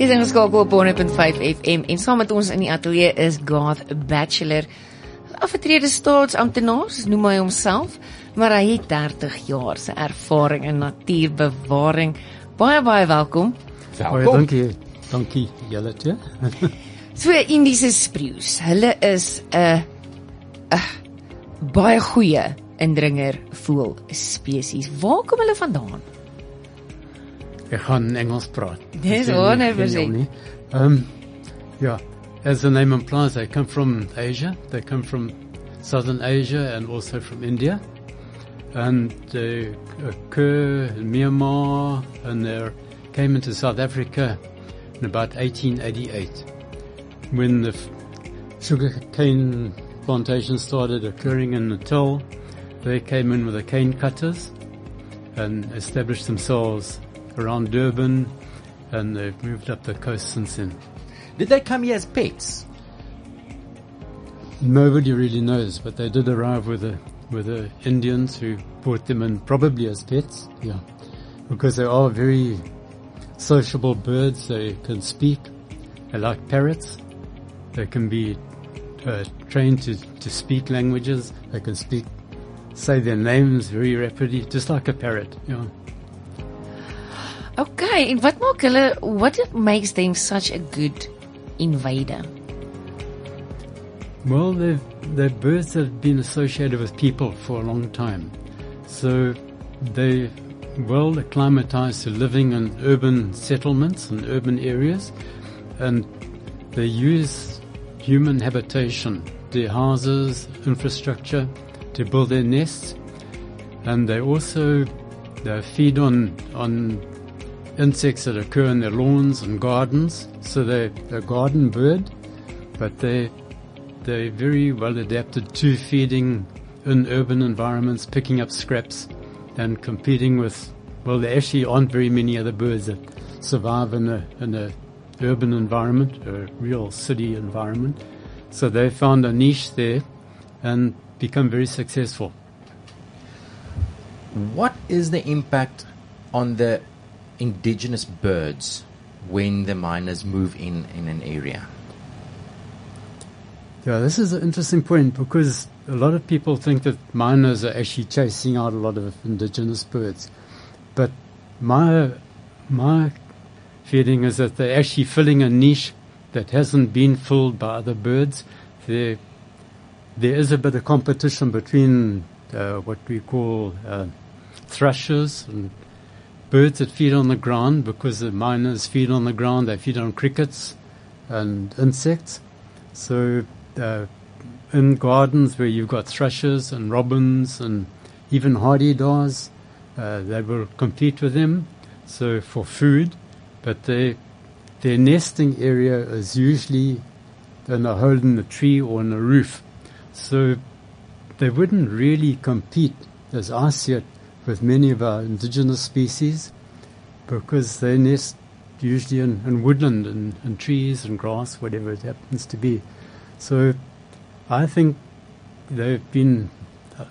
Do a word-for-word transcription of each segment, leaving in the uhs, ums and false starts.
Jy's ingeskakel op honderd punt vyf F M en saam met ons in die ateljee is Garth Batchelor, afgetrede staatsamptenaar, noem hy homself, maar hy het dertig jaar se ervaring in natuurbewaring. Baie baie welkom. Baie dankie. Dankie julle toe. So Indiese spreeus, hulle is 'n uh, uh, baie goeie indringer voël spesies. Waar kom hulle vandaan? Ek gaan Engels praat. Dis honderd persent. Um, yeah, as the name implies, they come from Asia. They come from Southern Asia and also from India. And they occur in Myanmar, and they came into South Africa in about eighteen eighty-eight. When the sugarcane plantations started occurring in Natal, they came in with the cane cutters and established themselves around Durban, and they've moved up the coast since then. Did they come here as pets? Nobody really knows, but they did arrive with the with the Indians who brought them in, probably as pets, yeah, because they are very sociable birds. They can speak. They like parrots. They can be uh, trained to, to speak languages. They can speak, say their names very rapidly, just like a parrot, yeah. Okay, and what maak hulle, what makes them such a good invader? Well, they've, they're birds that have been associated with people for a long time. So they're well acclimatized to living in urban settlements and urban areas, and they use human habitation, their houses, infrastructure, to build their nests, and they also they feed on on insects that occur in their lawns and gardens. So they're a garden bird, but they they're very well adapted to feeding in urban environments, picking up scraps and competing with, well, there actually aren't very many other birds that survive in a in a urban environment, a real city environment. So they found a niche there and become very successful. What is the impact on the indigenous birds when the miners move in in an area? Yeah, this is an interesting point, because a lot of people think that miners are actually chasing out a lot of indigenous birds. But my my feeling is that they're actually filling a niche that hasn't been filled by other birds. There, there is a bit of competition between uh, what we call uh, thrushes and birds that feed on the ground, because the miners feed on the ground. They feed on crickets and insects. So uh, in gardens where you've got thrushes and robins and even hardy-daws, uh, they will compete with them, so for food. But they, their nesting area is usually in a hole in a tree or in a roof. So they wouldn't really compete, as I see it, with many of our indigenous species, because they nest usually in, in woodland and, and trees and grass, whatever it happens to be. So I think they've been uh,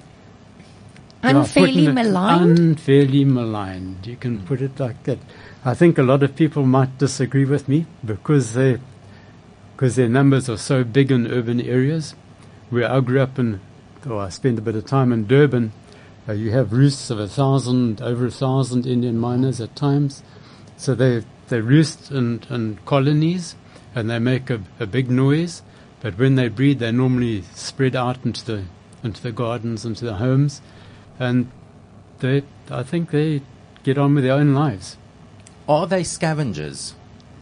unfairly yeah, maligned? Unfairly maligned. You can put it like that. I think a lot of people might disagree with me, because they, because their numbers are so big in urban areas. Where I grew up in, or I spent a bit of time in Durban, uh, you have roosts of a thousand, over a thousand Indian miners at times. So they they roost in, in colonies, and they make a, a big noise. But when they breed, they normally spread out into the into the gardens, into the homes, and they, I think they get on with their own lives. Are they scavengers?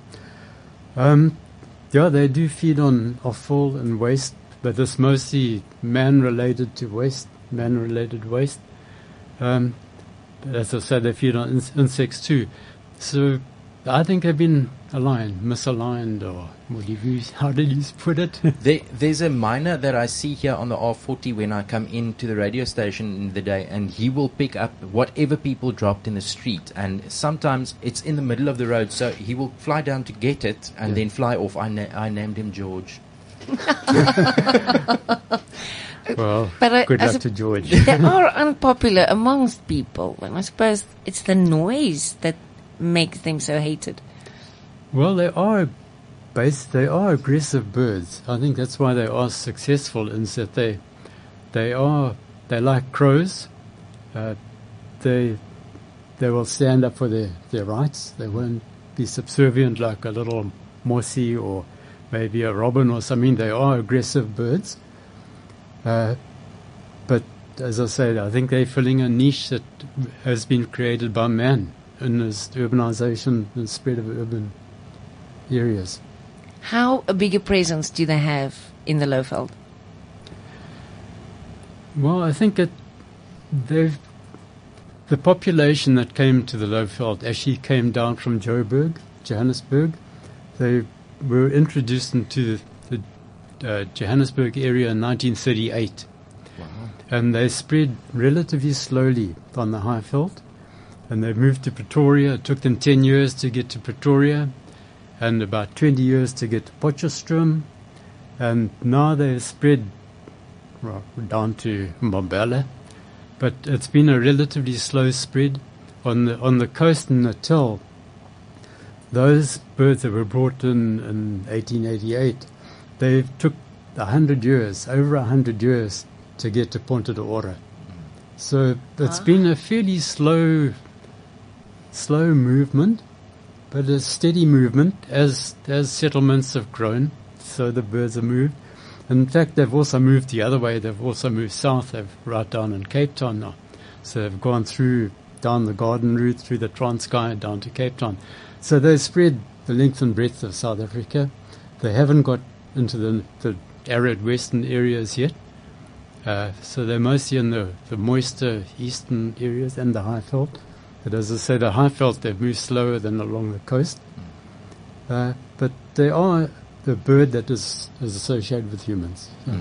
Um, yeah, they do feed on offal and waste, but it's mostly man-related to waste, man-related waste. Um, but as I said, they feed on in- insects too. So I think they've been aligned, misaligned, or what do you, how did you put it? there, there's a miner that I see here on the R forty when I come into the radio station in the day, and he will pick up whatever people dropped in the street, and sometimes it's in the middle of the road, so he will fly down to get it and yeah. then fly off. I, na- I named him George. Well, but uh, good luck a, to George. They are unpopular amongst people, and I suppose it's the noise that makes them so hated. Well, they are base. They are aggressive birds. I think that's why they are successful. In that they, they are they like crows. Uh, they they will stand up for their, their rights. They won't be subservient like a little mossy or maybe a robin or something. They are aggressive birds. Uh, but as I said, I think they're filling a niche that has been created by man in this urbanization and spread of urban areas. How big a presence do they have in the Lowveld? Well, I think it, they've, the population that came to the Lowveld actually came down from Joburg, Johannesburg. They were introduced into the, the uh, Johannesburg area in nineteen thirty-eight. Wow. And they spread relatively slowly on the Highveld. And they moved to Pretoria. It took them ten years to get to Pretoria and about twenty years to get to Potchefstroom. And now they've spread well, down to Mbombela. But it's been a relatively slow spread. On the on the coast in Natal, those birds that were brought in in eighteen eighty-eight, they took a hundred years, over a hundred years, to get to Ponta de Ora. So it's Ah. been a fairly slow, slow movement, but a steady movement as as settlements have grown. So the birds have moved. In fact, they've also moved the other way. They've also moved south. They've right down in Cape Town now. So they've gone through, down the Garden route, through the Transkei, down to Cape Town. So they've spread the length and breadth of South Africa. They haven't got into the, the arid western areas yet. Uh, so they're mostly in the, the moister eastern areas and the Highveld. But as I said, the Highveld, they've moved slower than along the coast. Uh, but they are the bird that is, is associated with humans. Mm.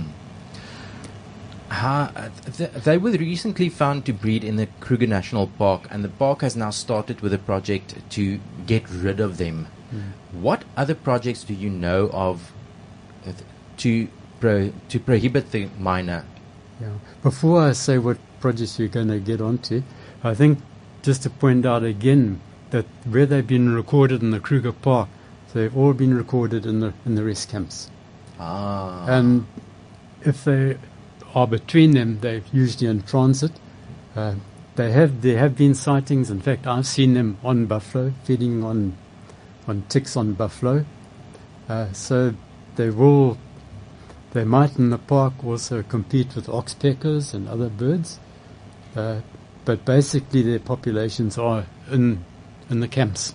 How, uh, th- they were recently found to breed in the Kruger National Park, and the park has now started with a project to get rid of them. Mm. What other projects do you know of uh, th- to pro- to prohibit the myna? Yeah. Before I say what projects we're going to get onto, I think just to point out again that where they've been recorded in the Kruger Park, they've all been recorded in the in the rest camps. Ah. And if they are between them, they're usually in transit. Uh, they have there have been sightings. In fact, I've seen them on buffalo, feeding on on ticks on buffalo. Uh, so they will. They might in the park also compete with oxpeckers and other birds, uh, but basically their populations are in in the camps.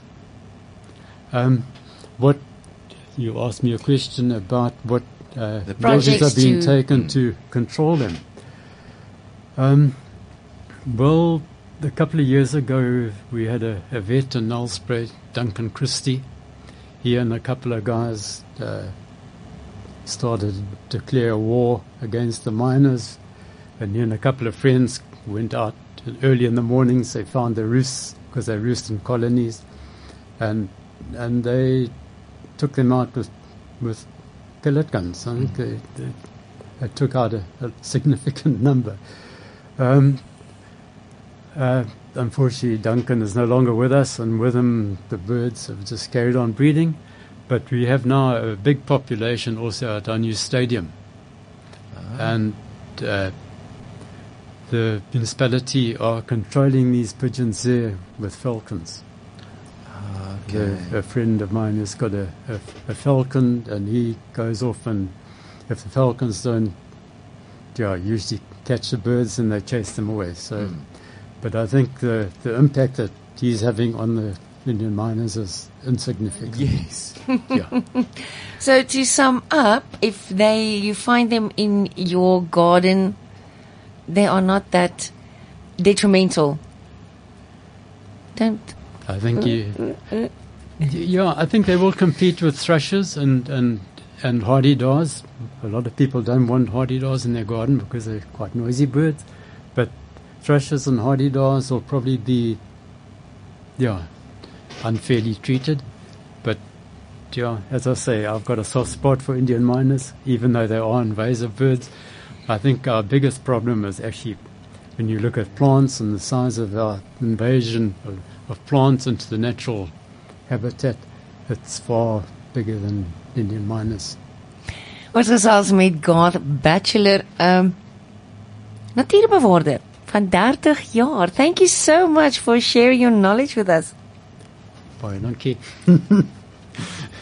Um, what you asked me a question about what uh, The measures projects are being to- taken Mm. to control them. Um, well, a couple of years ago we had a, a vet in Nelspruit, Duncan Christie. He and a couple of guys uh, started to declare war against the miners, and he and a couple of friends went out early in the mornings. They found the roosts because they roost in colonies, and and they took them out with with pellet guns. I think they, they, they took out a, a significant number. Um, uh, unfortunately, Duncan is no longer with us, and with him the birds have just carried on breeding. But we have now a big population also at our new stadium. And uh, the municipality are controlling these pigeons there with falcons. Okay. A, a friend of mine has got a, a, a falcon, and he goes off, and if the falcons don't yeah, usually catch the birds, and they chase them away. So, Mm. but I think the, the impact that he's having on the Indian miners is insignificant. Yes. Yeah. So to sum up, if they you find them in your garden, they are not that detrimental. Don't. I think you, yeah, I think they will compete with thrushes and, and, and hardy-daws. A lot of people don't want hardy-daws in their garden because they're quite noisy birds. But thrushes and hardy-daws will probably be, yeah, unfairly treated. But, yeah, as I say, I've got a soft spot for Indian miners, even though they are invasive birds. I think our biggest problem is actually when you look at plants and the size of our invasion of, of plants into the natural habitat, it's far bigger than Indian miners. Ons gesels met Garth Batchelor, um, natuurbewaarder van thirty jaar. Thank you so much for sharing your knowledge with us. Baie dankie.